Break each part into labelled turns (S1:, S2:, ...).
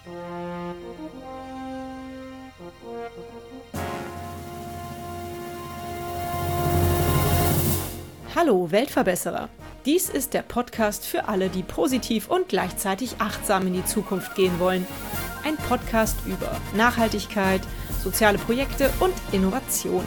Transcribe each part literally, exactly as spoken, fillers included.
S1: Hallo Weltverbesserer! Dies ist der Podcast für alle, die positiv und gleichzeitig achtsam in die Zukunft gehen wollen. Ein Podcast über Nachhaltigkeit, soziale Projekte und Innovation.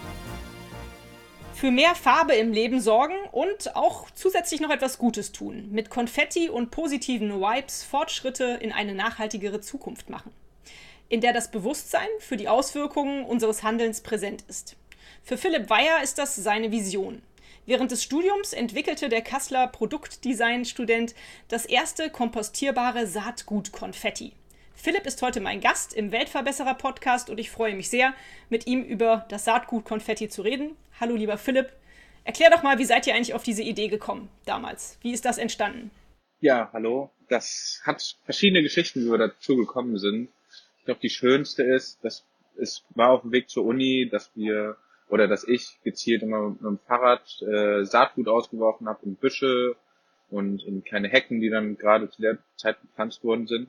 S1: Für mehr Farbe im Leben sorgen und auch zusätzlich noch etwas Gutes tun. Mit Konfetti und positiven Vibes Fortschritte in eine nachhaltigere Zukunft machen. In der das Bewusstsein für die Auswirkungen unseres Handelns präsent ist. Für Philipp Weyer ist das seine Vision. Während des Studiums entwickelte der Kasseler Produktdesign-Student das erste kompostierbare Saatgut-Konfetti. Philipp ist heute mein Gast im Weltverbesserer-Podcast und ich freue mich sehr, mit ihm über das Saatgut-Konfetti zu reden. Hallo lieber Philipp, erklär doch mal, wie seid ihr eigentlich auf diese Idee gekommen damals? Wie ist das entstanden?
S2: Ja, hallo. Das hat verschiedene Geschichten, wie wir dazu gekommen sind. Ich glaube, die schönste ist, dass es war auf dem Weg zur Uni, dass wir oder dass ich gezielt immer mit dem Fahrrad äh, Saatgut ausgeworfen habe in Büsche und in kleine Hecken, die dann gerade zu der Zeit gepflanzt worden sind.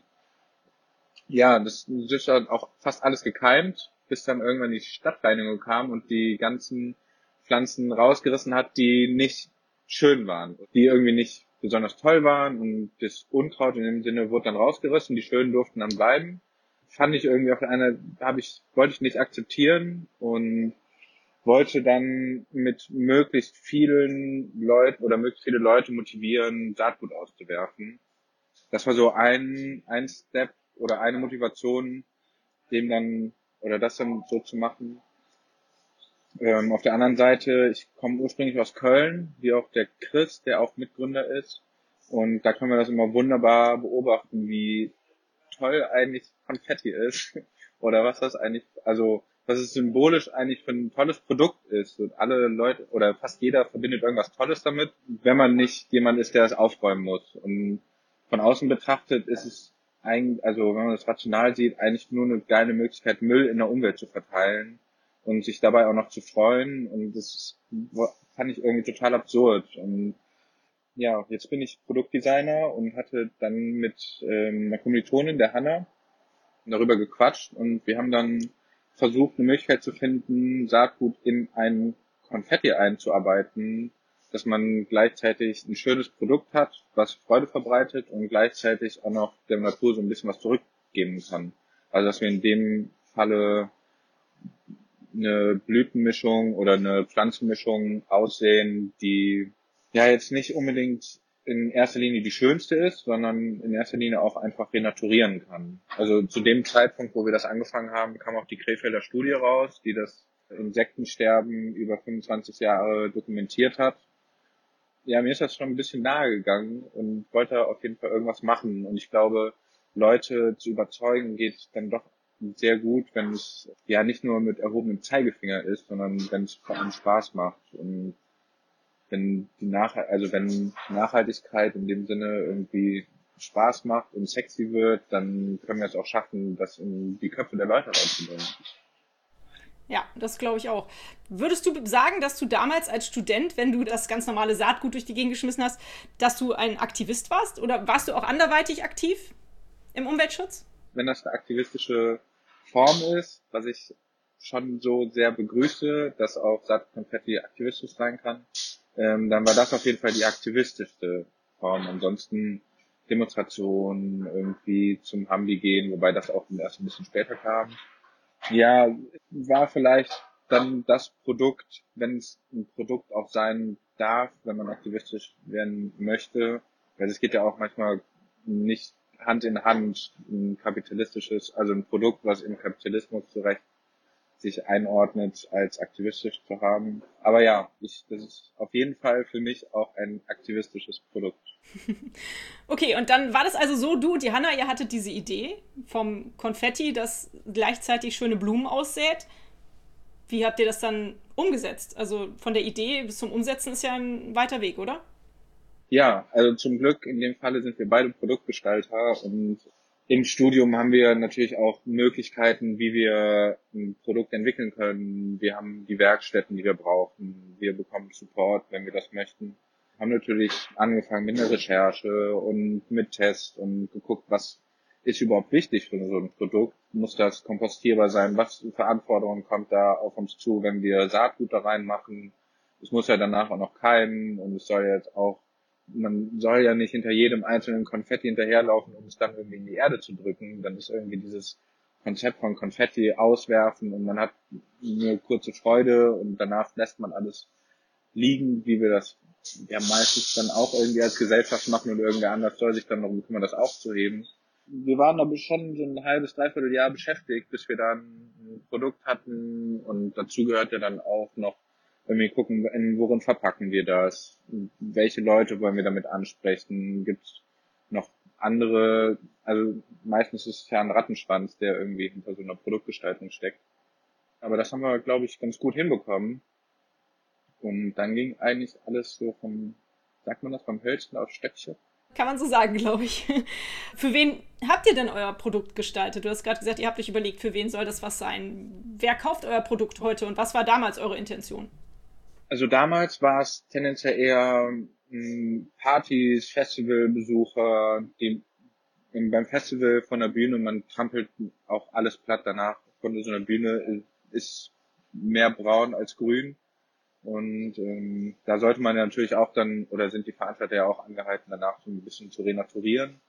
S2: Ja, das, das hat auch fast alles gekeimt, bis dann irgendwann die Stadtreinigung kam und die ganzen Pflanzen rausgerissen hat, die nicht schön waren, die irgendwie nicht besonders toll waren, und das Unkraut in dem Sinne wurde dann rausgerissen, die schönen durften dann bleiben. Fand ich irgendwie auf der einen, habe ich, wollte ich nicht akzeptieren und wollte dann mit möglichst vielen Leuten oder möglichst viele Leute motivieren, Saatgut auszuwerfen. Das war so ein, ein Step oder eine Motivation, dem dann, oder das dann so zu machen. Ähm, auf der anderen Seite, ich komme ursprünglich aus Köln, wie auch der Chris, der auch Mitgründer ist. Und da können wir das immer wunderbar beobachten, wie toll eigentlich Konfetti ist. Oder was das eigentlich, also, was es symbolisch eigentlich für ein tolles Produkt ist. Und alle Leute, oder fast jeder verbindet irgendwas Tolles damit, wenn man nicht jemand ist, der es aufräumen muss. Und von außen betrachtet ist es eigentlich, also wenn man das rational sieht, eigentlich nur eine geile Möglichkeit, Müll in der Umwelt zu verteilen und sich dabei auch noch zu freuen. Und das fand ich irgendwie total absurd. Und ja, jetzt bin ich Produktdesigner und hatte dann mit ähm, einer Kommilitonin, der Hanna, darüber gequatscht, und wir haben dann versucht, eine Möglichkeit zu finden, Saatgut in ein Konfetti einzuarbeiten, dass man gleichzeitig ein schönes Produkt hat, was Freude verbreitet und gleichzeitig auch noch der Natur so ein bisschen was zurückgeben kann. Also dass wir in dem Falle eine Blütenmischung oder eine Pflanzenmischung aussehen, die ja jetzt nicht unbedingt in erster Linie die schönste ist, sondern in erster Linie auch einfach renaturieren kann. Also zu dem Zeitpunkt, wo wir das angefangen haben, kam auch die Krefelder Studie raus, die das Insektensterben über fünfundzwanzig Jahre dokumentiert hat. Ja, mir ist das schon ein bisschen nahe gegangen und wollte auf jeden Fall irgendwas machen. Und ich glaube, Leute zu überzeugen geht dann doch sehr gut, wenn es ja nicht nur mit erhobenem Zeigefinger ist, sondern wenn es vor allem Spaß macht. Und wenn die Nach also wenn Nachhaltigkeit in dem Sinne irgendwie Spaß macht und sexy wird, dann können wir es auch schaffen, das in die Köpfe der Leute reinzubringen.
S1: Ja, das glaube ich auch. Würdest du sagen, dass du damals als Student, wenn du das ganz normale Saatgut durch die Gegend geschmissen hast, dass du ein Aktivist warst? Oder warst du auch anderweitig aktiv im Umweltschutz?
S2: Wenn das eine aktivistische Form ist, was ich schon so sehr begrüße, dass auch Saatgut-Konfetti aktivistisch sein kann, ähm, dann war das auf jeden Fall die aktivistischste Form. Ansonsten Demonstrationen, irgendwie zum Hambi gehen, wobei das auch erst ein bisschen später kam. Ja, war vielleicht dann das Produkt, wenn es ein Produkt auch sein darf, wenn man aktivistisch werden möchte, weil es geht ja auch manchmal nicht Hand in Hand, ein kapitalistisches, also ein Produkt, was im Kapitalismus zurecht sich einordnet, als aktivistisch zu haben. Aber ja, ich, das ist auf jeden Fall für mich auch ein aktivistisches Produkt.
S1: Okay, und dann war das also so, du und die Hanna, ihr hattet diese Idee vom Konfetti, das gleichzeitig schöne Blumen aussät. Wie habt ihr das dann umgesetzt? Also von der Idee bis zum Umsetzen ist ja ein weiter Weg, oder?
S2: Ja, also zum Glück in dem Falle sind wir beide Produktgestalter, und im Studium haben wir natürlich auch Möglichkeiten, wie wir ein Produkt entwickeln können. Wir haben die Werkstätten, die wir brauchen. Wir bekommen Support, wenn wir das möchten. Haben natürlich angefangen mit einer Recherche und mit Test und geguckt, was ist überhaupt wichtig für so ein Produkt? Muss das kompostierbar sein? Was für Anforderungen kommt da auf uns zu, wenn wir Saatgut da reinmachen? Es muss ja danach auch noch keimen und es soll jetzt auch, man soll ja nicht hinter jedem einzelnen Konfetti hinterherlaufen, um es dann irgendwie in die Erde zu drücken. Dann ist irgendwie dieses Konzept von Konfetti auswerfen und man hat eine kurze Freude und danach lässt man alles liegen, wie wir das ja meistens dann auch irgendwie als Gesellschaft machen und irgendwer anders soll sich dann darum kümmern, das aufzuheben. Wir waren aber schon so ein halbes, dreiviertel Jahr beschäftigt, bis wir dann ein Produkt hatten und dazu gehört ja dann auch noch, wenn wir gucken, in worin verpacken wir das, welche Leute wollen wir damit ansprechen, gibt es noch andere, also meistens ist es ja ein Rattenschwanz, der irgendwie hinter so einer Produktgestaltung steckt. Aber das haben wir, glaube ich, ganz gut hinbekommen. Und dann ging eigentlich alles so vom, sagt man das, vom Hölzchen auf Stöckchen?
S1: Kann man so sagen, glaube ich. Für wen habt ihr denn euer Produkt gestaltet? Du hast gerade gesagt, ihr habt euch überlegt, für wen soll das was sein? Wer kauft euer Produkt heute und was war damals eure Intention?
S2: Also damals war es tendenziell eher mh, Partys, Festivalbesucher, die beim Festival von der Bühne, man trampelt auch alles platt danach von so einer Bühne, ist mehr braun als grün. Und ähm, da sollte man ja natürlich auch dann, oder sind die Veranstalter ja auch angehalten, danach so ein bisschen zu renaturieren.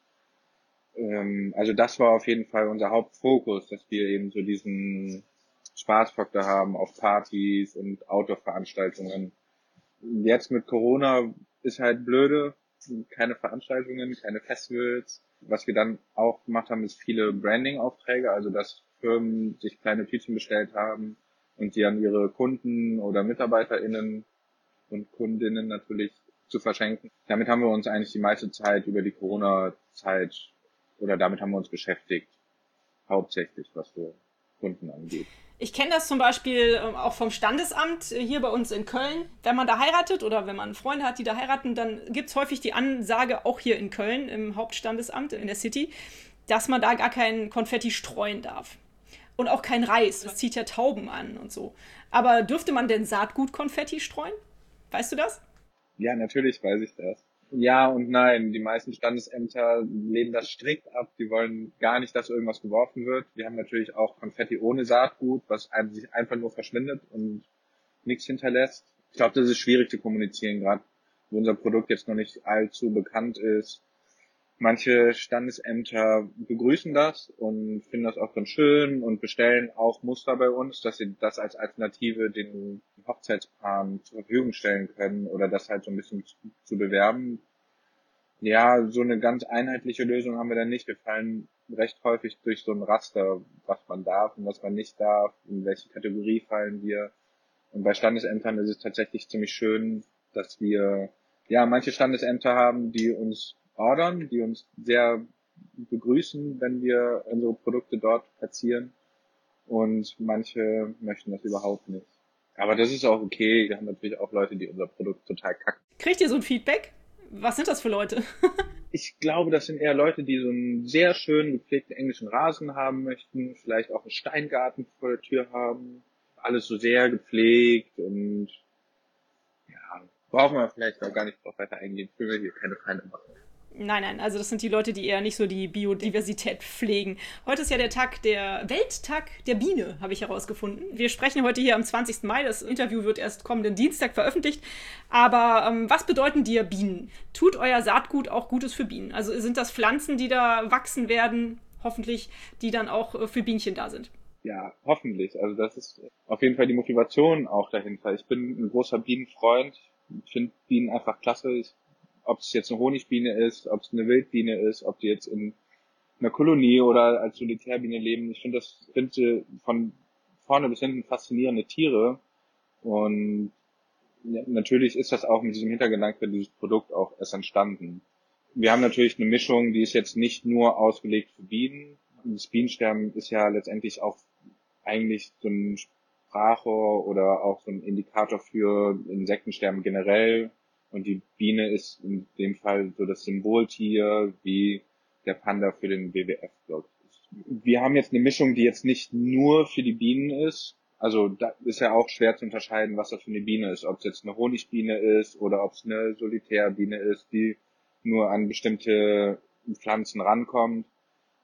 S2: Ähm, also das war auf jeden Fall unser Hauptfokus, dass wir eben so diesen Spaßfaktor haben auf Partys und Outdoor-Veranstaltungen. Jetzt mit Corona ist halt blöde, keine Veranstaltungen, keine Festivals. Was wir dann auch gemacht haben, ist viele Branding-Aufträge, also dass Firmen sich kleine Tütchen bestellt haben und die an ihre Kunden oder MitarbeiterInnen und Kundinnen natürlich zu verschenken. Damit haben wir uns eigentlich die meiste Zeit über die Corona-Zeit oder damit haben wir uns beschäftigt, hauptsächlich was so Kunden angeht.
S1: Ich kenne das zum Beispiel ähm, auch vom Standesamt äh, hier bei uns in Köln. Wenn man da heiratet oder wenn man Freunde hat, die da heiraten, dann gibt es häufig die Ansage, auch hier in Köln im Hauptstandesamt in der City, dass man da gar kein Konfetti streuen darf. Und auch kein Reis, das zieht ja Tauben an und so. Aber dürfte man denn Saatgut-Konfetti streuen? Weißt du das?
S2: Ja, natürlich weiß ich das. Ja und nein, die meisten Standesämter lehnen das strikt ab. Die wollen gar nicht, dass irgendwas geworfen wird. Wir haben natürlich auch Konfetti ohne Saatgut, was einem sich einfach nur verschwindet und nichts hinterlässt. Ich glaube, das ist schwierig zu kommunizieren, gerade wo unser Produkt jetzt noch nicht allzu bekannt ist. Manche Standesämter begrüßen das und finden das auch ganz schön und bestellen auch Muster bei uns, dass sie das als Alternative den Hochzeitspaaren zur Verfügung stellen können oder das halt so ein bisschen zu, zu bewerben. Ja, so eine ganz einheitliche Lösung haben wir dann nicht. Wir fallen recht häufig durch so ein Raster, was man darf und was man nicht darf, in welche Kategorie fallen wir. Und bei Standesämtern ist es tatsächlich ziemlich schön, dass wir ja manche Standesämter haben, die uns ordern, die uns sehr begrüßen, wenn wir unsere Produkte dort platzieren und manche möchten das überhaupt nicht. Aber das ist auch okay. Wir haben natürlich auch Leute, die unser Produkt total kacken.
S1: Kriegt ihr so ein Feedback? Was sind das für Leute?
S2: Ich glaube, das sind eher Leute, die so einen sehr schön gepflegten englischen Rasen haben möchten, vielleicht auch einen Steingarten vor der Tür haben. Alles so sehr gepflegt und ja, brauchen wir vielleicht auch gar nicht drauf weiter eingehen. Ich will hier keine Feinde machen.
S1: Nein, nein, also das sind die Leute, die eher nicht so die Biodiversität pflegen. Heute ist ja der Tag, der Welttag der Biene, habe ich herausgefunden. Wir sprechen heute hier am zwanzigsten Mai, das Interview wird erst kommenden Dienstag veröffentlicht. Aber ähm, was bedeuten dir Bienen? Tut euer Saatgut auch Gutes für Bienen? Also sind das Pflanzen, die da wachsen werden, hoffentlich, die dann auch für Bienchen da sind?
S2: Ja, hoffentlich. Also das ist auf jeden Fall die Motivation auch dahinter. Ich bin ein großer Bienenfreund. Ich finde Bienen einfach klasse. Ich ob es jetzt eine Honigbiene ist, ob es eine Wildbiene ist, ob die jetzt in einer Kolonie oder als Solitärbiene leben. Ich finde das finde sie von vorne bis hinten faszinierende Tiere. Und ja, natürlich ist das auch mit diesem Hintergedanke dieses Produkt auch erst entstanden. Wir haben natürlich eine Mischung, die ist jetzt nicht nur ausgelegt für Bienen. Das Bienensterben ist ja letztendlich auch eigentlich so ein Sprachrohr oder auch so ein Indikator für Insektensterben generell. Und die Biene ist in dem Fall so das Symboltier, wie der Panda für den W W F-Blog ist. Wir haben jetzt eine Mischung, die jetzt nicht nur für die Bienen ist. Also da ist ja auch schwer zu unterscheiden, was das für eine Biene ist. Ob es jetzt eine Honigbiene ist oder ob es eine Solitärbiene ist, die nur an bestimmte Pflanzen rankommt.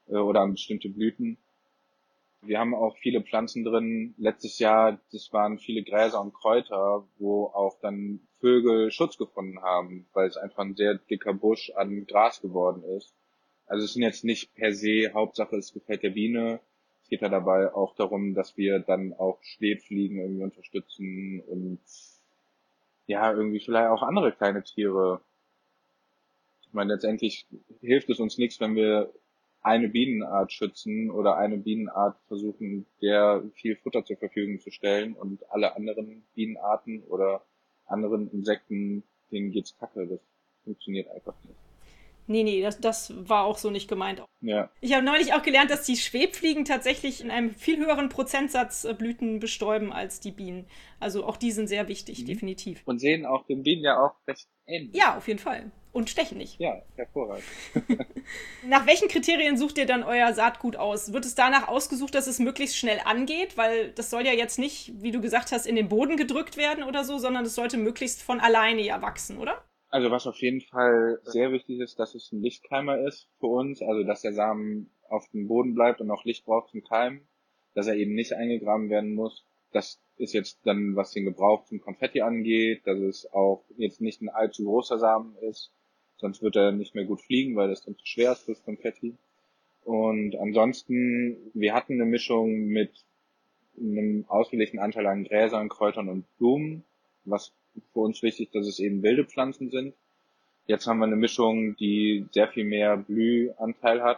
S2: äh, oder an bestimmte Blüten. Wir haben auch viele Pflanzen drin. Letztes Jahr, das waren viele Gräser und Kräuter, wo auch dann Vögel Schutz gefunden haben, weil es einfach ein sehr dicker Busch an Gras geworden ist. Also es sind jetzt nicht per se, Hauptsache es gefällt der Biene. Es geht ja dabei auch darum, dass wir dann auch Schwebfliegen irgendwie unterstützen und ja, irgendwie vielleicht auch andere kleine Tiere. Ich meine, letztendlich hilft es uns nichts, wenn wir eine Bienenart schützen oder eine Bienenart versuchen, der viel Futter zur Verfügung zu stellen und alle anderen Bienenarten oder anderen Insekten, denen geht's kacke. Das funktioniert einfach nicht.
S1: Nee, nee, das, das war auch so nicht gemeint.
S2: Ja.
S1: Ich habe neulich auch gelernt, dass die Schwebfliegen tatsächlich in einem viel höheren Prozentsatz äh, Blüten bestäuben als die Bienen. Also auch die sind sehr wichtig, mhm. definitiv.
S2: Und sehen auch den Bienen ja auch recht ähnlich.
S1: Ja, auf jeden Fall. Und stechen nicht.
S2: Ja, hervorragend.
S1: Nach welchen Kriterien sucht ihr dann euer Saatgut aus? Wird es danach ausgesucht, dass es möglichst schnell angeht? Weil das soll ja jetzt nicht, wie du gesagt hast, in den Boden gedrückt werden oder so, sondern es sollte möglichst von alleine ja wachsen, oder?
S2: Also was auf jeden Fall sehr wichtig ist, dass es ein Lichtkeimer ist für uns, also dass der Samen auf dem Boden bleibt und auch Licht braucht zum Keimen, dass er eben nicht eingegraben werden muss. Das ist jetzt dann, was den Gebrauch zum Konfetti angeht, dass es auch jetzt nicht ein allzu großer Samen ist, sonst wird er nicht mehr gut fliegen, weil das dann zu schwer ist fürs Konfetti. Und ansonsten, wir hatten eine Mischung mit einem ausgelegten Anteil an Gräsern, Kräutern und Blumen, was für uns wichtig, dass es eben wilde Pflanzen sind. Jetzt haben wir eine Mischung, die sehr viel mehr Blühanteil hat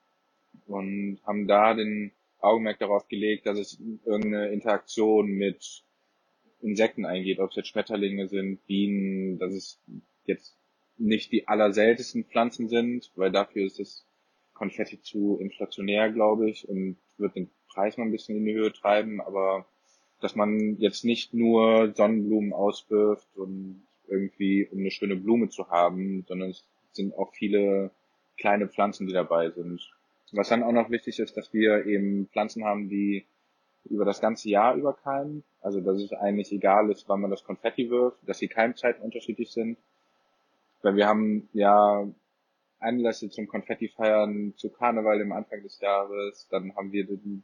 S2: und haben da den Augenmerk darauf gelegt, dass es irgendeine Interaktion mit Insekten eingeht, ob es jetzt Schmetterlinge sind, Bienen, dass es jetzt nicht die allerseltensten Pflanzen sind, weil dafür ist das Konfetti zu inflationär, glaube ich, und wird den Preis noch ein bisschen in die Höhe treiben, aber dass man jetzt nicht nur Sonnenblumen auswirft und irgendwie, um eine schöne Blume zu haben, sondern es sind auch viele kleine Pflanzen, die dabei sind. Was dann auch noch wichtig ist, dass wir eben Pflanzen haben, die über das ganze Jahr über keimen, also dass es eigentlich egal ist, wann man das Konfetti wirft, dass die Keimzeiten unterschiedlich sind, weil wir haben ja Anlässe zum Konfetti feiern, zu Karneval im Anfang des Jahres, dann haben wir den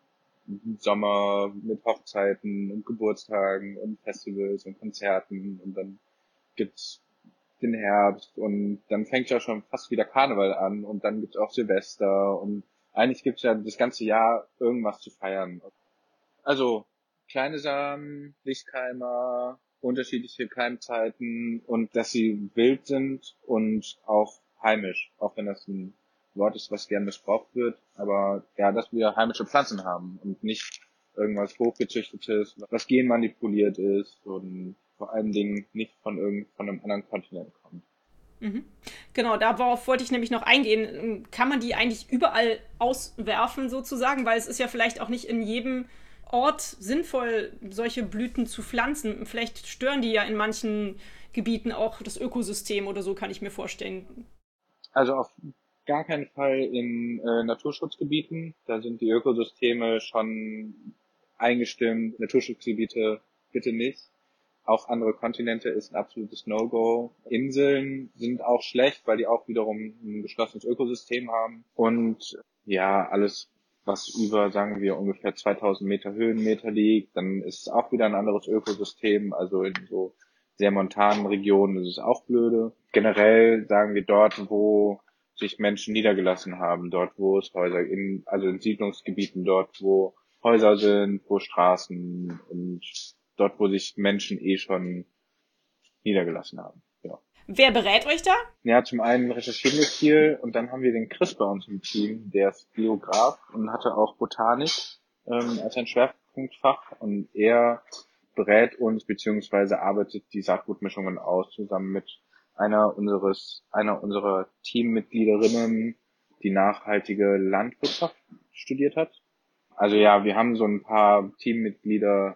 S2: Sommer mit Hochzeiten und Geburtstagen und Festivals und Konzerten und dann gibt's den Herbst und dann fängt ja schon fast wieder Karneval an und dann gibt's auch Silvester und eigentlich gibt's ja das ganze Jahr irgendwas zu feiern. Also kleine Samen, Lichtkeimer, unterschiedliche Keimzeiten und dass sie wild sind und auch heimisch, auch wenn das ein Wort ist, was gern missbraucht wird, aber ja, dass wir heimische Pflanzen haben und nicht irgendwas hochgezüchtetes, was genmanipuliert ist und vor allen Dingen nicht von irgend von einem anderen Kontinent kommt.
S1: Mhm. Genau, darauf wollte ich nämlich noch eingehen. Kann man die eigentlich überall auswerfen sozusagen, weil es ist ja vielleicht auch nicht in jedem Ort sinnvoll, solche Blüten zu pflanzen. Vielleicht stören die ja in manchen Gebieten auch das Ökosystem oder so, kann ich mir vorstellen.
S2: Also auf gar keinen Fall in äh, Naturschutzgebieten. Da sind die Ökosysteme schon eingestimmt. Naturschutzgebiete bitte nicht. Auch andere Kontinente ist ein absolutes No-Go. Inseln sind auch schlecht, weil die auch wiederum ein geschlossenes Ökosystem haben. Und ja, alles, was über, sagen wir, ungefähr zweitausend Meter Höhenmeter liegt, dann ist es auch wieder ein anderes Ökosystem. Also in so sehr montanen Regionen ist es auch blöde. Generell sagen wir dort, wo sich Menschen niedergelassen haben, dort wo es Häuser, in, also in Siedlungsgebieten, dort wo Häuser sind, wo Straßen und dort wo sich Menschen eh schon niedergelassen haben. Ja.
S1: Wer berät euch da?
S2: Ja, zum einen recherchieren wir viel und dann haben wir den Chris bei uns im Team, der ist Geograf und hatte auch Botanik ähm, als ein Schwerpunktfach und er berät uns beziehungsweise arbeitet die Saatgutmischungen aus zusammen mit einer unseres, einer unserer Teammitgliederinnen, die nachhaltige Landwirtschaft studiert hat. Also ja, wir haben so ein paar Teammitglieder,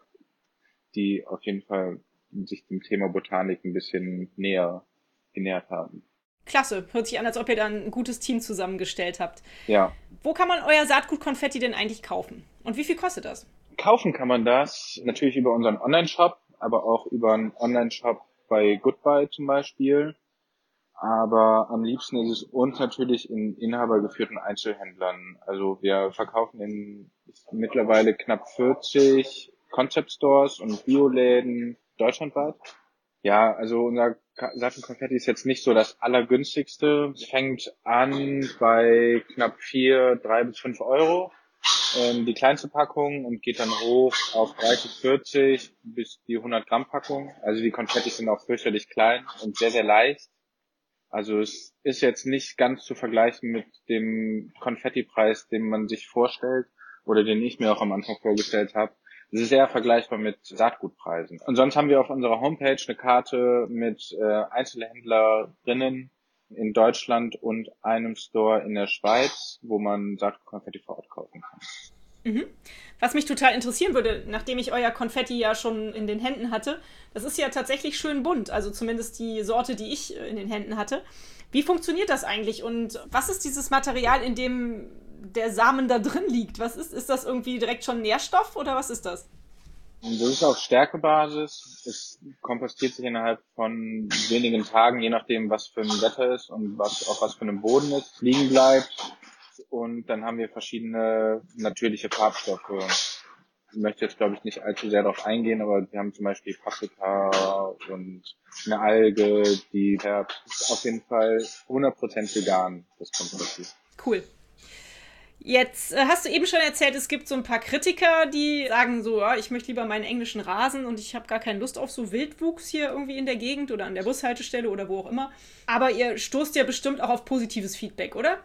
S2: die auf jeden Fall sich dem Thema Botanik ein bisschen näher genähert haben.
S1: Klasse, hört sich an, als ob ihr da ein gutes Team zusammengestellt habt.
S2: Ja.
S1: Wo kann man euer Saatgut-Konfetti denn eigentlich kaufen? Und wie viel kostet das?
S2: Kaufen kann man das natürlich über unseren Online-Shop, aber auch über einen Online-Shop bei Goodbye zum Beispiel. Aber am liebsten ist es uns natürlich in inhabergeführten Einzelhändlern. Also wir verkaufen in mittlerweile knapp vierzig Concept Stores und Bioläden deutschlandweit. Ja, also unser Saatenkonfetti ist jetzt nicht so das allergünstigste. Es fängt an bei knapp vier, drei bis fünf Euro. Ähm, die kleinste Packung und geht dann hoch auf dreißig, vierzig bis die hundert Gramm Packung. Also die Konfettis sind auch fürchterlich klein und sehr, sehr leicht. Also es ist jetzt nicht ganz zu vergleichen mit dem Konfettipreis, den man sich vorstellt oder den ich mir auch am Anfang vorgestellt habe. Es ist sehr vergleichbar mit Saatgutpreisen. Und sonst haben wir auf unserer Homepage eine Karte mit äh, Einzelhändlerinnen in Deutschland und einem Store in der Schweiz, wo man Saatgutkonfetti vor Ort kaufen kann.
S1: Mhm. Was mich total interessieren würde, nachdem ich euer Konfetti ja schon in den Händen hatte, das ist ja tatsächlich schön bunt, also zumindest die Sorte, die ich in den Händen hatte. Wie funktioniert das eigentlich und was ist dieses Material, in dem der Samen da drin liegt? Was ist, ist das irgendwie direkt schon Nährstoff oder was ist das?
S2: Das ist auf Stärkebasis. Es kompostiert sich innerhalb von wenigen Tagen, je nachdem, was für ein Wetter ist und was auf was für einem Boden es liegen bleibt. Und dann haben wir verschiedene natürliche Farbstoffe. Ich möchte jetzt, glaube ich, nicht allzu sehr darauf eingehen, aber wir haben zum Beispiel Paprika und eine Alge, die färbt. Ist auf jeden Fall hundert Prozent vegan, das Konfetti.
S1: Cool. Jetzt äh, hast du eben schon erzählt, es gibt so ein paar Kritiker, die sagen so, ja, ich möchte lieber meinen englischen Rasen und ich habe gar keine Lust auf so Wildwuchs hier irgendwie in der Gegend oder an der Bushaltestelle oder wo auch immer. Aber ihr stoßt ja bestimmt auch auf positives Feedback, oder?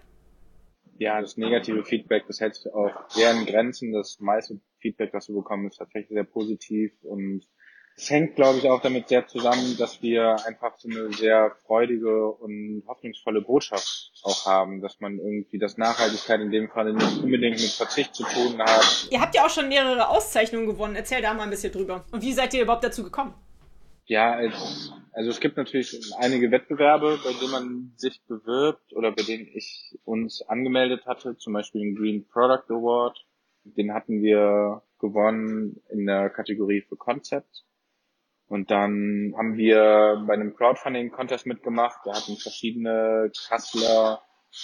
S2: Ja, das negative Feedback, das hält sich auch sehr in Grenzen. Das meiste Feedback, das wir bekommen, ist tatsächlich sehr positiv und es hängt, glaube ich, auch damit sehr zusammen, dass wir einfach so eine sehr freudige und hoffnungsvolle Botschaft auch haben, dass man irgendwie, dass Nachhaltigkeit in dem Fall nicht unbedingt mit Verzicht zu tun hat.
S1: Ihr habt ja auch schon mehrere Auszeichnungen gewonnen. Erzähl da mal ein bisschen drüber. Und wie seid ihr überhaupt dazu gekommen?
S2: Ja, als, also es gibt natürlich einige Wettbewerbe, bei denen man sich bewirbt oder bei denen ich uns angemeldet hatte, zum Beispiel den Green Product Award. Den hatten wir gewonnen in der Kategorie für Concept. Und dann haben wir bei einem Crowdfunding-Contest mitgemacht. Da hatten verschiedene Kasseler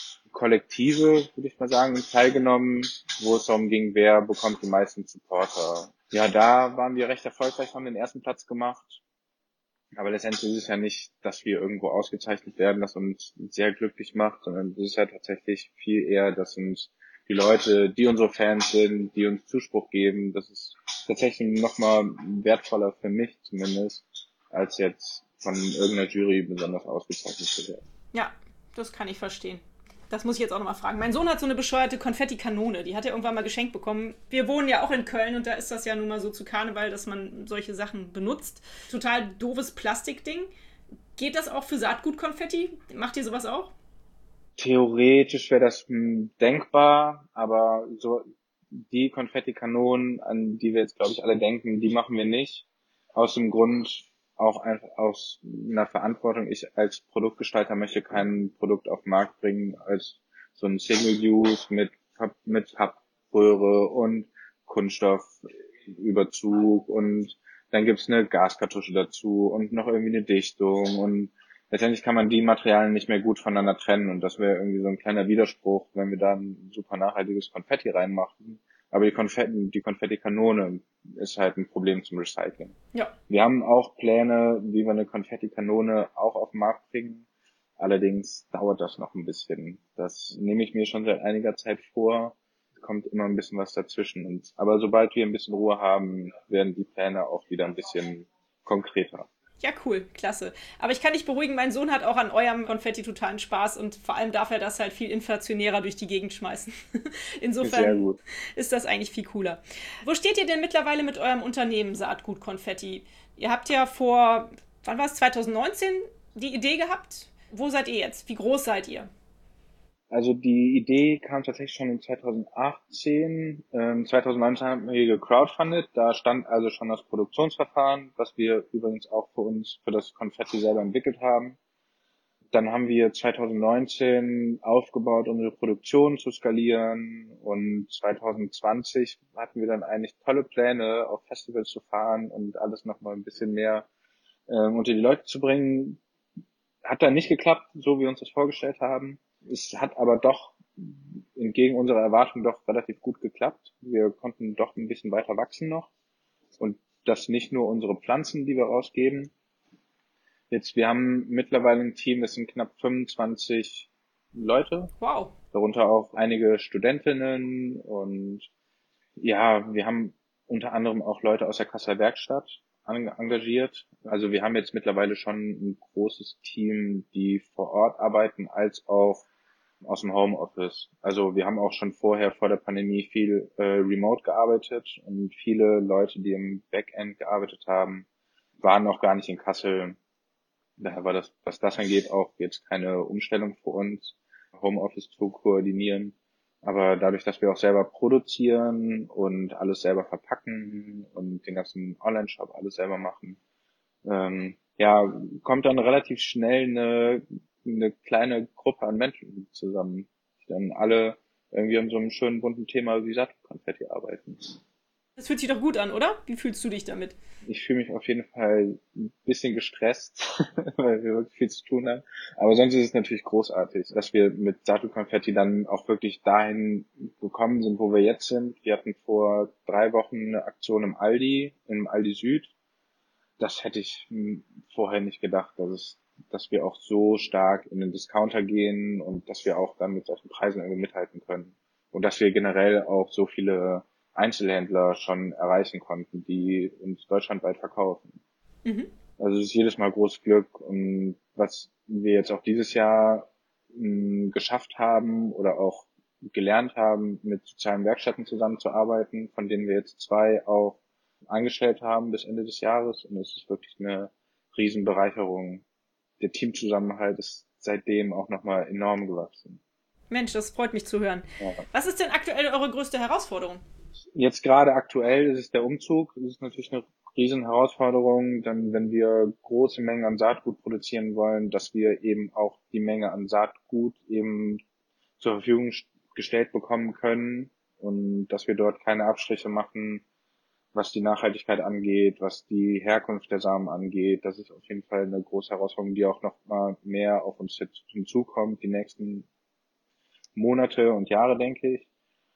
S2: Kollektive, würde ich mal sagen, teilgenommen, wo es darum ging, wer bekommt die meisten Supporter. Ja, da waren wir recht erfolgreich, haben den ersten Platz gemacht. Aber letztendlich ist es ja nicht, dass wir irgendwo ausgezeichnet werden, das uns sehr glücklich macht, sondern es ist ja tatsächlich viel eher, dass uns die Leute, die unsere Fans sind, die uns Zuspruch geben, das ist tatsächlich nochmal wertvoller für mich zumindest, als jetzt von irgendeiner Jury besonders ausgezeichnet zu werden.
S1: Ja, das kann ich verstehen. Das muss ich jetzt auch nochmal fragen. Mein Sohn hat so eine bescheuerte Konfettikanone, die hat er irgendwann mal geschenkt bekommen. Wir wohnen ja auch in Köln und da ist das ja nun mal so zu Karneval, dass man solche Sachen benutzt. Total doofes Plastikding. Geht das auch für Saatgutkonfetti? Macht ihr sowas auch?
S2: Theoretisch wäre das hm, denkbar, aber so die Konfettikanonen, an die wir jetzt, glaube ich, alle denken, die machen wir nicht. Aus dem Grund, auch einfach aus einer Verantwortung. Ich als Produktgestalter möchte kein Produkt auf den Markt bringen als so ein Single-Use mit, Papp- mit Pappröhre und Kunststoffüberzug und dann gibt's eine Gaskartusche dazu und noch irgendwie eine Dichtung und letztendlich kann man die Materialien nicht mehr gut voneinander trennen und das wäre irgendwie so ein kleiner Widerspruch, wenn wir da ein super nachhaltiges Konfetti reinmachen. Aber die Konfetti, die Konfettikanone ist halt ein Problem zum Recycling.
S1: Ja.
S2: Wir haben auch Pläne, wie wir eine Konfettikanone auch auf den Markt bringen. Allerdings dauert das noch ein bisschen. Das nehme ich mir schon seit einiger Zeit vor. Es kommt immer ein bisschen was dazwischen. Und, aber sobald wir ein bisschen Ruhe haben, werden die Pläne auch wieder ein bisschen konkreter.
S1: Ja, cool, klasse. Aber ich kann dich beruhigen, mein Sohn hat auch an eurem Konfetti totalen Spaß und vor allem darf er das halt viel inflationärer durch die Gegend schmeißen.
S2: Sehr
S1: Insofern
S2: gut.
S1: ist das eigentlich viel cooler. Wo steht ihr denn mittlerweile mit eurem Unternehmen Saatgut Konfetti? Ihr habt ja vor, wann war es, zwanzig neunzehn die Idee gehabt? Wo seid ihr jetzt? Wie groß seid ihr?
S2: Also die Idee kam tatsächlich schon in zwanzig achtzehn. Ähm, zwanzig neunzehn haben wir gecrowdfundet. Da stand also schon das Produktionsverfahren, was wir übrigens auch für uns, für das Konfetti selber entwickelt haben. Dann haben wir zwanzig neunzehn aufgebaut, unsere Produktion zu skalieren und zwanzig zwanzig hatten wir dann eigentlich tolle Pläne, auf Festivals zu fahren und alles nochmal ein bisschen mehr äh, unter die Leute zu bringen. Hat dann nicht geklappt, so wie wir uns das vorgestellt haben. Es hat aber doch entgegen unserer Erwartung doch relativ gut geklappt. Wir konnten doch ein bisschen weiter wachsen noch. Und das nicht nur unsere Pflanzen, die wir rausgeben. Jetzt, wir haben mittlerweile ein Team, das sind knapp fünfundzwanzig Leute.
S1: Wow.
S2: Darunter auch einige Studentinnen und ja, wir haben unter anderem auch Leute aus der Kasseler Werkstatt engagiert. Also wir haben jetzt mittlerweile schon ein großes Team, die vor Ort arbeiten, als auch aus dem Homeoffice. Also wir haben auch schon vorher, vor der Pandemie, viel äh, remote gearbeitet und viele Leute, die im Backend gearbeitet haben, waren noch gar nicht in Kassel. Daher war das, was das angeht, auch jetzt keine Umstellung für uns, Homeoffice zu koordinieren. Aber dadurch, dass wir auch selber produzieren und alles selber verpacken und den ganzen Online-Shop alles selber machen, ähm, ja, kommt dann relativ schnell eine, eine kleine Gruppe an Menschen zusammen, die dann alle irgendwie an so einem schönen bunten Thema wie Saatgutkonfetti arbeiten.
S1: Das fühlt sich doch gut an, oder? Wie fühlst du dich damit?
S2: Ich fühle mich auf jeden Fall ein bisschen gestresst, weil wir wirklich viel zu tun haben. Aber sonst ist es natürlich großartig, dass wir mit Saatgutkonfetti dann auch wirklich dahin gekommen sind, wo wir jetzt sind. Wir hatten vor drei Wochen eine Aktion im Aldi, im Aldi Süd. Das hätte ich hm, vorher nicht gedacht, dass es, dass wir auch so stark in den Discounter gehen und dass wir auch dann mit solchen Preisen irgendwie mithalten können. Und dass wir generell auch so viele Einzelhändler schon erreichen konnten, die uns deutschlandweit verkaufen.
S1: Mhm.
S2: Also es ist jedes Mal großes Glück. Und was wir jetzt auch dieses Jahr mh, geschafft haben oder auch gelernt haben, mit sozialen Werkstätten zusammenzuarbeiten, von denen wir jetzt zwei auch angestellt haben bis Ende des Jahres. Und es ist wirklich eine Riesenbereicherung. Der Teamzusammenhalt ist seitdem auch nochmal enorm gewachsen.
S1: Mensch, das freut mich zu hören.
S2: Ja.
S1: Was ist denn aktuell eure größte Herausforderung?
S2: Jetzt gerade aktuell ist es der Umzug. Das ist natürlich eine riesen Herausforderung, dann wenn wir große Mengen an Saatgut produzieren wollen, dass wir eben auch die Menge an Saatgut eben zur Verfügung gestellt bekommen können und dass wir dort keine Abstriche machen, was die Nachhaltigkeit angeht, was die Herkunft der Samen angeht. Das ist auf jeden Fall eine große Herausforderung, die auch noch mal mehr auf uns jetzt hinzukommt, die nächsten Monate und Jahre, denke ich.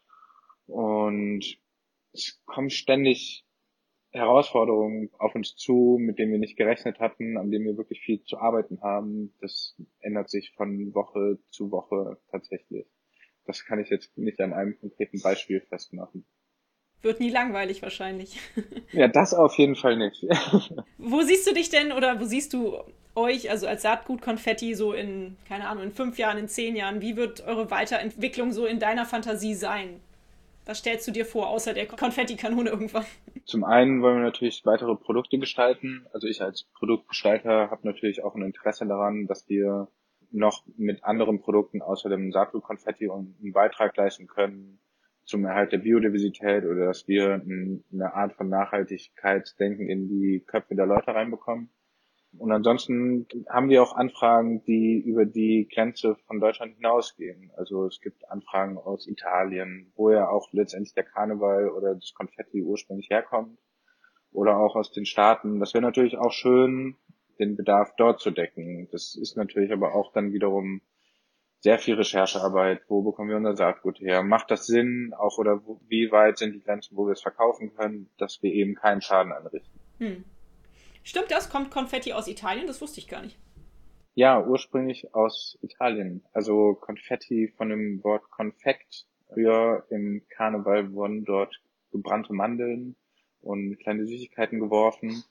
S2: Und es kommen ständig Herausforderungen auf uns zu, mit denen wir nicht gerechnet hatten, an denen wir wirklich viel zu arbeiten haben. Das ändert sich von Woche zu Woche tatsächlich. Das kann ich jetzt nicht an einem konkreten Beispiel festmachen.
S1: Wird nie langweilig wahrscheinlich.
S2: Ja, das auf jeden Fall nicht.
S1: Wo siehst du dich denn oder wo siehst du euch, also als Saatgut-Konfetti, so in, keine Ahnung, in fünf Jahren, in zehn Jahren? Wie wird eure Weiterentwicklung so in deiner Fantasie sein? Was stellst du dir vor, außer der Konfettikanone irgendwann?
S2: Zum einen wollen wir natürlich weitere Produkte gestalten. Also ich als Produktgestalter habe natürlich auch ein Interesse daran, dass wir noch mit anderen Produkten außer dem Saatgutkonfetti einen Beitrag leisten können zum Erhalt der Biodiversität oder dass wir eine Art von Nachhaltigkeitsdenken in die Köpfe der Leute reinbekommen. Und ansonsten haben wir auch Anfragen, die über die Grenze von Deutschland hinausgehen. Also es gibt Anfragen aus Italien, wo ja auch letztendlich der Karneval oder das Konfetti ursprünglich herkommt. Oder auch aus den Staaten. Das wäre natürlich auch schön, den Bedarf dort zu decken. Das ist natürlich aber auch dann wiederum sehr viel Recherchearbeit. Wo bekommen wir unser Saatgut her? Macht das Sinn? Auch oder wo, wie weit sind die Grenzen, wo wir es verkaufen können, dass wir eben keinen Schaden anrichten?
S1: Hm. Stimmt das? Kommt Konfetti aus Italien? Das wusste ich gar nicht.
S2: Ja, ursprünglich aus Italien. Also Konfetti von dem Wort Konfekt. Früher im Karneval wurden dort gebrannte Mandeln und kleine Süßigkeiten geworfen.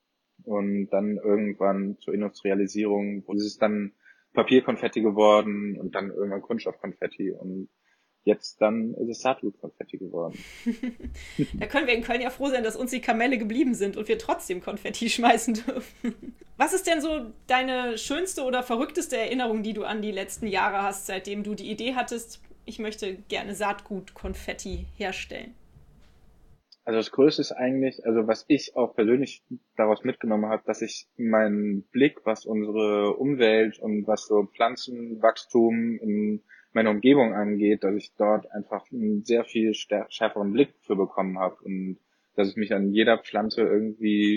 S2: Und dann irgendwann zur Industrialisierung ist es dann Papierkonfetti geworden und dann irgendwann Kunststoffkonfetti und jetzt dann ist es Saatgutkonfetti geworden.
S1: Da können wir in Köln ja froh sein, dass uns die Kamelle geblieben sind und wir trotzdem Konfetti schmeißen dürfen. Was ist denn so deine schönste oder verrückteste Erinnerung, die du an die letzten Jahre hast, seitdem du die Idee hattest, ich möchte gerne Saatgutkonfetti herstellen?
S2: Also das Größte ist eigentlich, also was ich auch persönlich daraus mitgenommen habe, dass ich meinen Blick, was unsere Umwelt und was so Pflanzenwachstum in meiner Umgebung angeht, dass ich dort einfach einen sehr viel schärferen Blick für bekommen habe und dass ich mich an jeder Pflanze irgendwie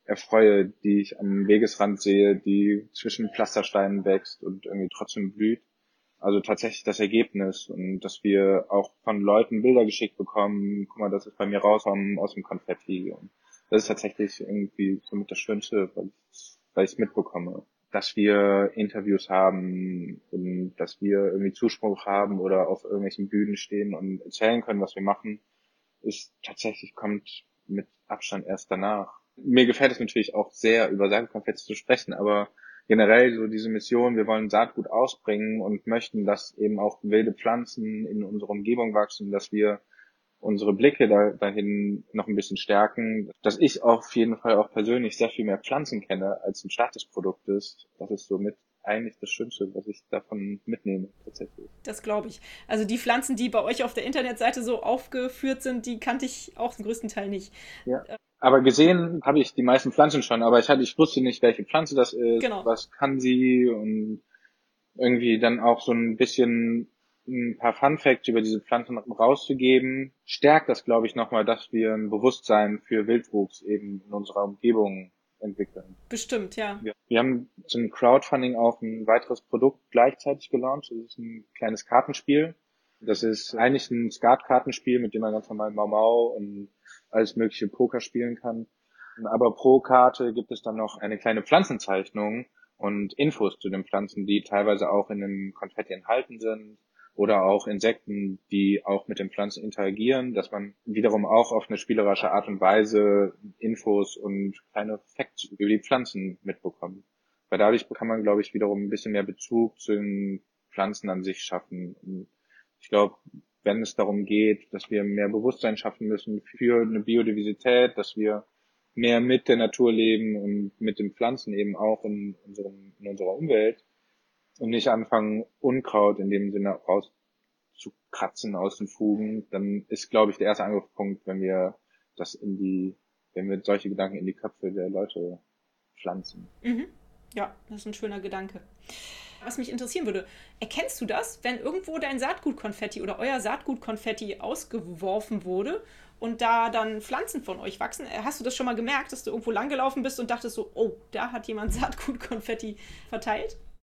S2: erfreue, die ich am Wegesrand sehe, die zwischen Pflastersteinen wächst und irgendwie trotzdem blüht. Also tatsächlich das Ergebnis und dass wir auch von Leuten Bilder geschickt bekommen, guck mal, das ist bei mir rauskommen aus dem Konfetti. Und das ist tatsächlich irgendwie somit das Schönste, weil weil ich es mitbekomme. Dass wir Interviews haben und dass wir irgendwie Zuspruch haben oder auf irgendwelchen Bühnen stehen und erzählen können, was wir machen, ist tatsächlich kommt mit Abstand erst danach. Mir gefällt es natürlich auch sehr, über Saatgutkonfetti zu sprechen, aber generell so diese Mission, wir wollen Saatgut ausbringen und möchten, dass eben auch wilde Pflanzen in unserer Umgebung wachsen, dass wir unsere Blicke da, dahin noch ein bisschen stärken, dass ich auf jeden Fall auch persönlich sehr viel mehr Pflanzen kenne, als ein Status Produkt ist. Das ist somit eigentlich das Schönste, was ich davon mitnehme, tatsächlich.
S1: Das glaube ich. Also die Pflanzen, die bei euch auf der Internetseite so aufgeführt sind, die kannte ich auch zum größten Teil nicht.
S2: Ja. Aber gesehen habe ich die meisten Pflanzen schon, aber ich hatte, ich wusste nicht, welche Pflanze das ist,
S1: Genau.
S2: was kann sie und irgendwie dann auch so ein bisschen ein paar Fun Facts über diese Pflanzen rauszugeben, stärkt das, glaube ich, nochmal, dass wir ein Bewusstsein für Wildwuchs eben in unserer Umgebung entwickeln.
S1: Bestimmt, ja.
S2: Wir, wir haben zum Crowdfunding auch ein weiteres Produkt gleichzeitig gelauncht. Das ist ein kleines Kartenspiel. Das ist eigentlich ein Skatkartenspiel, mit dem man ganz normal Mau Mau und alles mögliche Poker spielen kann. Aber pro Karte gibt es dann noch eine kleine Pflanzenzeichnung und Infos zu den Pflanzen, die teilweise auch in dem Konfetti enthalten sind oder auch Insekten, die auch mit den Pflanzen interagieren, dass man wiederum auch auf eine spielerische Art und Weise Infos und kleine Facts über die Pflanzen mitbekommt. Weil dadurch kann man, glaube ich, wiederum ein bisschen mehr Bezug zu den Pflanzen an sich schaffen. Und ich glaube, wenn es darum geht, dass wir mehr Bewusstsein schaffen müssen für eine Biodiversität, dass wir mehr mit der Natur leben und mit den Pflanzen eben auch in, unserem, in unserer Umwelt und nicht anfangen, Unkraut in dem Sinne rauszukratzen aus den Fugen, dann ist, glaube ich, der erste Angriffspunkt, wenn wir das in die, wenn wir solche Gedanken in die Köpfe der Leute pflanzen.
S1: Mhm. Ja, das ist ein schöner Gedanke. Was mich interessieren würde, erkennst du das, wenn irgendwo dein Saatgutkonfetti oder euer Saatgutkonfetti ausgeworfen wurde und da dann Pflanzen von euch wachsen? Hast du das schon mal gemerkt, dass du irgendwo langgelaufen bist und dachtest so, oh, da hat jemand Saatgutkonfetti verteilt?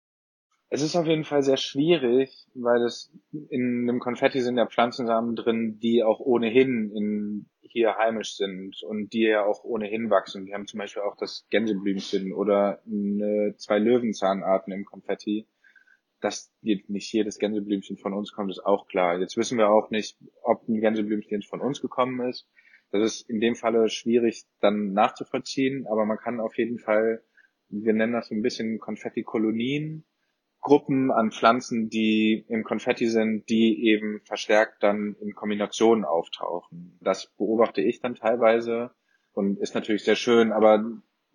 S2: Es ist auf jeden Fall sehr schwierig, weil es in dem Konfetti sind ja Pflanzensamen drin, die auch ohnehin in, hier heimisch sind und die ja auch ohnehin wachsen. Wir haben zum Beispiel auch das Gänseblümchen oder eine, zwei Löwenzahnarten im Konfetti. Dass nicht jedes Gänseblümchen von uns kommt, ist auch klar. Jetzt wissen wir auch nicht, ob ein Gänseblümchen von uns gekommen ist. Das ist in dem Falle schwierig dann nachzuvollziehen, aber man kann auf jeden Fall, wir nennen das so ein bisschen Konfettikolonien, Gruppen an Pflanzen, die im Konfetti sind, die eben verstärkt dann in Kombinationen auftauchen. Das beobachte ich dann teilweise und ist natürlich sehr schön, aber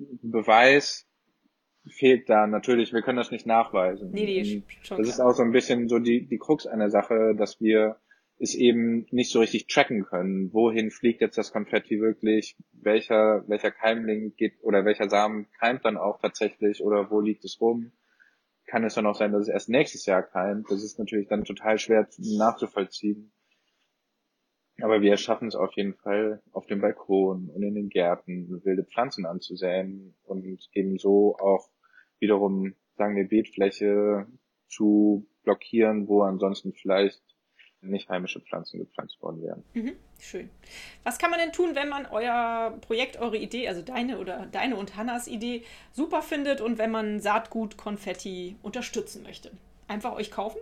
S2: Beweis fehlt da natürlich, wir können das nicht nachweisen.
S1: Nee, nee,
S2: Und
S1: schon
S2: das ist
S1: klar.
S2: auch so ein bisschen so die, die Krux einer Sache, dass wir es eben nicht so richtig tracken können. Wohin fliegt jetzt das Konfetti wirklich? Welcher, welcher Keimling geht oder welcher Samen keimt dann auch tatsächlich oder wo liegt es rum? Kann es dann auch sein, dass es erst nächstes Jahr keimt? Das ist natürlich dann total schwer nachzuvollziehen. Aber wir schaffen es auf jeden Fall auf dem Balkon und in den Gärten wilde Pflanzen anzusäen und eben so auch wiederum, sagen wir, Beetfläche zu blockieren, wo ansonsten vielleicht nicht heimische Pflanzen gepflanzt worden wären.
S1: Mhm, schön. Was kann man denn tun, wenn man euer Projekt, eure Idee, also deine oder deine und Hannas Idee super findet und wenn man Saatgut Konfetti unterstützen möchte? Einfach euch kaufen?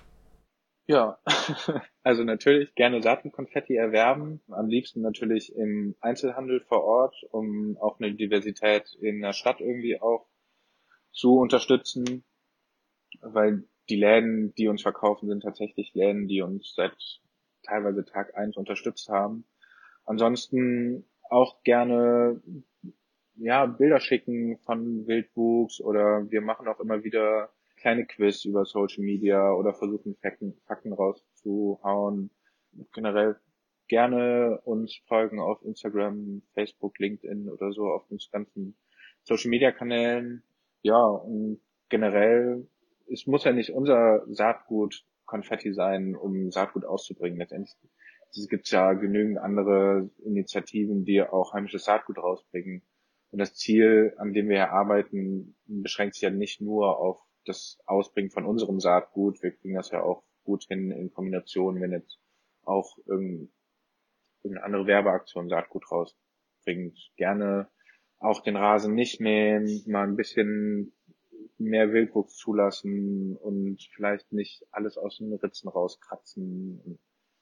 S2: Ja, also natürlich gerne Saatgutkonfetti erwerben, am liebsten natürlich im Einzelhandel vor Ort, um auch eine Diversität in der Stadt irgendwie auch zu unterstützen, weil die Läden, die uns verkaufen, sind tatsächlich Läden, die uns seit teilweise Tag eins unterstützt haben. Ansonsten auch gerne ja Bilder schicken von Wildwuchs oder wir machen auch immer wieder kleine Quiz über Social Media oder versuchen Fakten, Fakten rauszuhauen. Generell gerne uns folgen auf Instagram, Facebook, LinkedIn oder so auf uns ganzen Social Media Kanälen. Ja, und generell, es muss ja nicht unser Saatgut Konfetti sein, um Saatgut auszubringen. Letztendlich es gibt ja genügend andere Initiativen, die auch heimisches Saatgut rausbringen. Und das Ziel, an dem wir hier arbeiten, beschränkt sich ja nicht nur auf das Ausbringen von unserem Saatgut. Wir kriegen das ja auch gut hin in Kombination, wenn jetzt auch irgendeine andere Werbeaktion Saatgut rausbringt. Gerne auch den Rasen nicht mähen, mal ein bisschen mehr Wildwuchs zulassen und vielleicht nicht alles aus den Ritzen rauskratzen.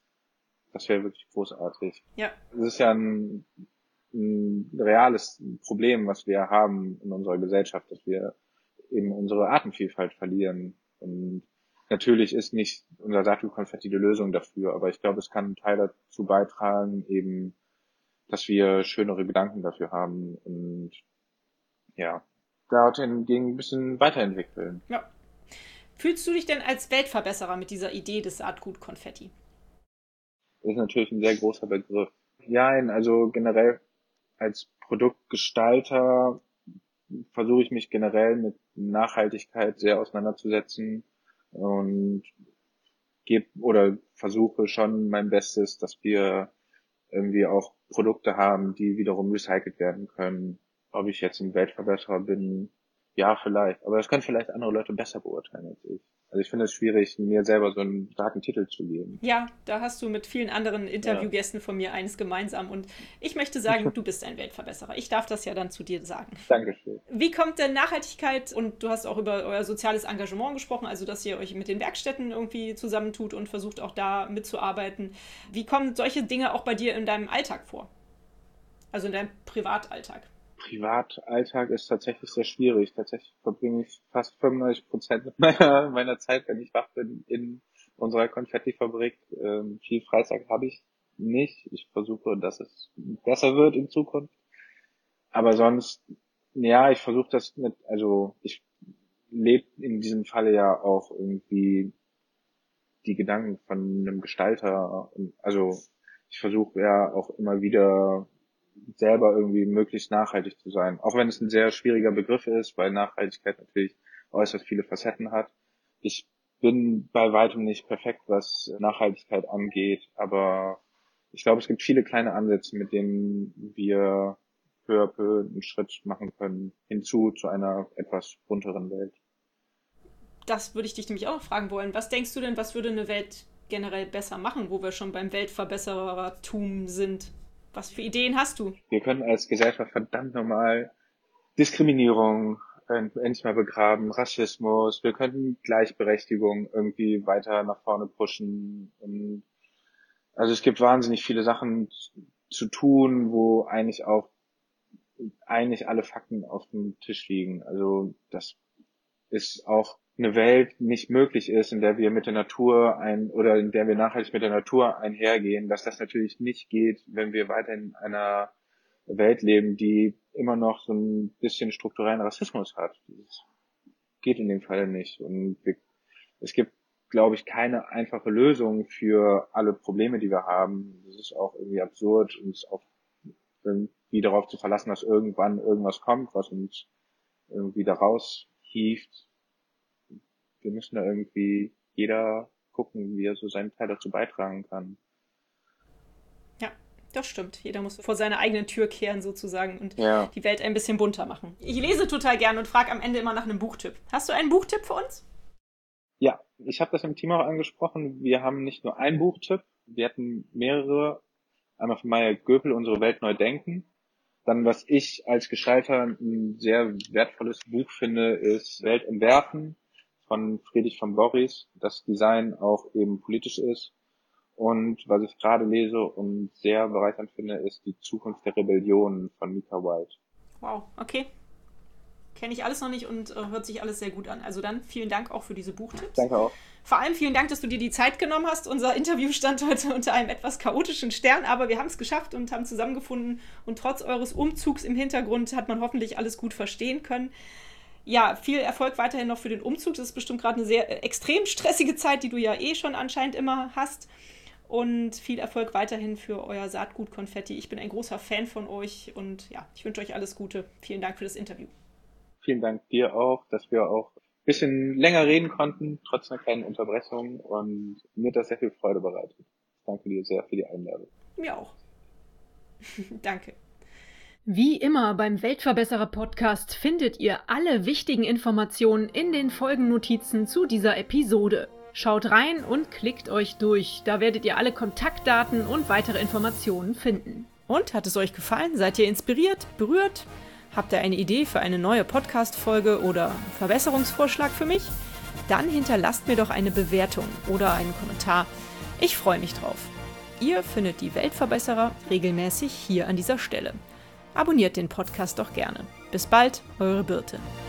S2: Das wäre wirklich großartig.
S1: Ja.
S2: Das ist ja ein, ein reales Problem, was wir haben in unserer Gesellschaft, dass wir eben unsere Artenvielfalt verlieren. Und natürlich ist nicht unser Saatgutkonfetti die Lösung dafür, aber ich glaube, es kann einen Teil dazu beitragen, eben, dass wir schönere Gedanken dafür haben und ja, dorthin gegen ein bisschen weiterentwickeln.
S1: Ja. Fühlst du dich denn als Weltverbesserer mit dieser Idee des Saatgut-Konfetti?
S2: Das ist natürlich ein sehr großer Begriff. Ja, also generell als Produktgestalter versuche ich mich generell mit Nachhaltigkeit sehr auseinanderzusetzen und gebe oder versuche schon mein Bestes, dass wir irgendwie auch Produkte haben, die wiederum recycelt werden können. Ob ich jetzt ein Weltverbesserer bin, ja, vielleicht. Aber das können vielleicht andere Leute besser beurteilen als ich. Also ich finde es schwierig, mir selber so einen starken Titel zu geben.
S1: Ja, da hast du mit vielen anderen Interviewgästen von mir eines gemeinsam. Und ich möchte sagen, du bist ein Weltverbesserer. Ich darf das ja dann zu dir sagen.
S2: Dankeschön.
S1: Wie kommt denn Nachhaltigkeit, und du hast auch über euer soziales Engagement gesprochen, also dass ihr euch mit den Werkstätten irgendwie zusammentut und versucht auch da mitzuarbeiten. Wie kommen solche Dinge auch bei dir in deinem Alltag vor? Also in deinem Privatalltag?
S2: Privatalltag ist tatsächlich sehr schwierig. Tatsächlich verbringe ich fast fünfundneunzig Prozent meiner, meiner Zeit, wenn ich wach bin, in unserer Konfettifabrik. Ähm, viel Freizeit habe ich nicht. Ich versuche, dass es besser wird in Zukunft. Aber sonst, ja, ich versuche das mit, also ich lebe in diesem Falle ja auch irgendwie die Gedanken von einem Gestalter. Also ich versuche ja auch immer wieder selber irgendwie möglichst nachhaltig zu sein. Auch wenn es ein sehr schwieriger Begriff ist, weil Nachhaltigkeit natürlich äußerst viele Facetten hat. Ich bin bei weitem nicht perfekt, was Nachhaltigkeit angeht, aber ich glaube, es gibt viele kleine Ansätze, mit denen wir peu à peu einen Schritt machen können hinzu zu einer etwas bunteren Welt.
S1: Das würde ich dich nämlich auch noch fragen wollen. Was denkst du denn, was würde eine Welt generell besser machen, wo wir schon beim Weltverbesserertum sind? Was für Ideen hast du?
S2: Wir können als Gesellschaft verdammt normal Diskriminierung endlich mal begraben, Rassismus, wir könnten Gleichberechtigung irgendwie weiter nach vorne pushen. Und also es gibt wahnsinnig viele Sachen zu tun, wo eigentlich auch eigentlich alle Fakten auf dem Tisch liegen. Also das ist auch eine Welt nicht möglich ist, in der wir mit der Natur ein oder in der wir nachhaltig mit der Natur einhergehen, dass das natürlich nicht geht, wenn wir weiter in einer Welt leben, die immer noch so ein bisschen strukturellen Rassismus hat. Das geht in dem Fall nicht. Und wir, es gibt, glaube ich, keine einfache Lösung für alle Probleme, die wir haben. Das ist auch irgendwie absurd, uns auf irgendwie darauf zu verlassen, dass irgendwann irgendwas kommt, was uns irgendwie da raushieft. Wir müssen da irgendwie jeder gucken, wie er so seinen Teil dazu beitragen kann.
S1: Ja, das stimmt. Jeder muss vor seine eigene Tür kehren sozusagen und
S2: ja.
S1: die Welt ein bisschen bunter machen. Ich lese total gern und frage am Ende immer nach einem Buchtipp. Hast du einen Buchtipp für uns?
S2: Ja, ich habe das im Team auch angesprochen. Wir haben nicht nur einen Buchtipp, wir hatten mehrere. Einmal von Maya Göpel, Unsere Welt neu denken. Dann, was ich als Gestalter ein sehr wertvolles Buch finde, ist Welt entwerfen von Friedrich von Borries, das Design auch eben politisch ist. Und was ich gerade lese und sehr bereichernd finde, ist Die Zukunft der Rebellion von Mika White.
S1: Wow, okay. Kenne ich alles noch nicht und äh, hört sich alles sehr gut an. Also dann vielen Dank auch für diese Buchtipps.
S2: Danke auch.
S1: Vor allem vielen Dank, dass du dir die Zeit genommen hast. Unser Interview stand heute unter einem etwas chaotischen Stern, aber wir haben es geschafft und haben zusammengefunden. Und trotz eures Umzugs im Hintergrund hat man hoffentlich alles gut verstehen können. Ja, viel Erfolg weiterhin noch für den Umzug. Das ist bestimmt gerade eine sehr äh, extrem stressige Zeit, die du ja eh schon anscheinend immer hast. Und viel Erfolg weiterhin für euer Saatgut-Konfetti. Ich bin ein großer Fan von euch und ja, ich wünsche euch alles Gute. Vielen Dank für das Interview.
S2: Vielen Dank dir auch, dass wir auch ein bisschen länger reden konnten, trotz einer kleinen Unterbrechung. Und mir hat das sehr viel Freude bereitet. Danke dir sehr für die Einladung.
S1: Mir auch. Danke. Wie immer beim Weltverbesserer-Podcast findet ihr alle wichtigen Informationen in den Folgennotizen zu dieser Episode. Schaut rein und klickt euch durch, da werdet ihr alle Kontaktdaten und weitere Informationen finden. Und hat es euch gefallen? Seid ihr inspiriert, berührt? Habt ihr eine Idee für eine neue Podcast-Folge oder Verbesserungsvorschlag für mich? Dann hinterlasst mir doch eine Bewertung oder einen Kommentar. Ich freue mich drauf. Ihr findet die Weltverbesserer regelmäßig hier an dieser Stelle. Abonniert den Podcast doch gerne. Bis bald, eure Birte.